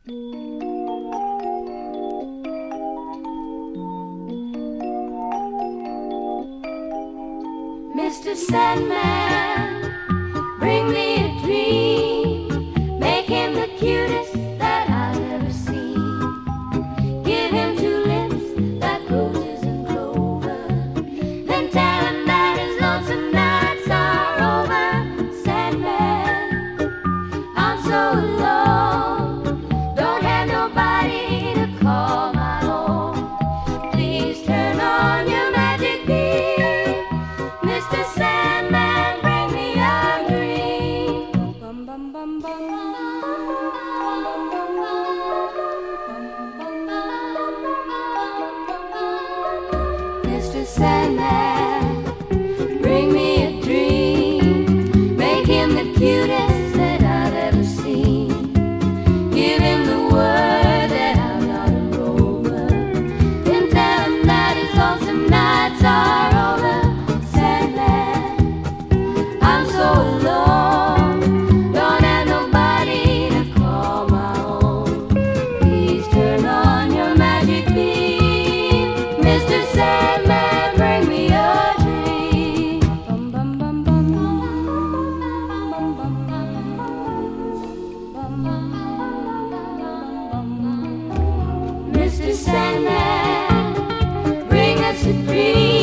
Mr. Sandman, bring me a dream. Make him the cutest that I've ever seen. Give him two lips like roses and clover. Then tell him that his lonesome nights are over. Sandman, I'm so alone. Don't have nobody to call my own. Please turn on your magic beam. Mr. Sandman, bring me a dream. Bum bum bum bum. Mr. Sandman, bring me a dream. Make him the cutest that I've ever seen. Give him the word that I'm not a rover. Then tell him that his lonesome nights are over. Sandman, I'm so alone. Don't have nobody to call my own. Please turn on your magic beam. Mr. Sandman, bring me a dream. Bum bum bum bum. Bum bum bum. Bum bum bum. Mr. Sandman, bring us a dream.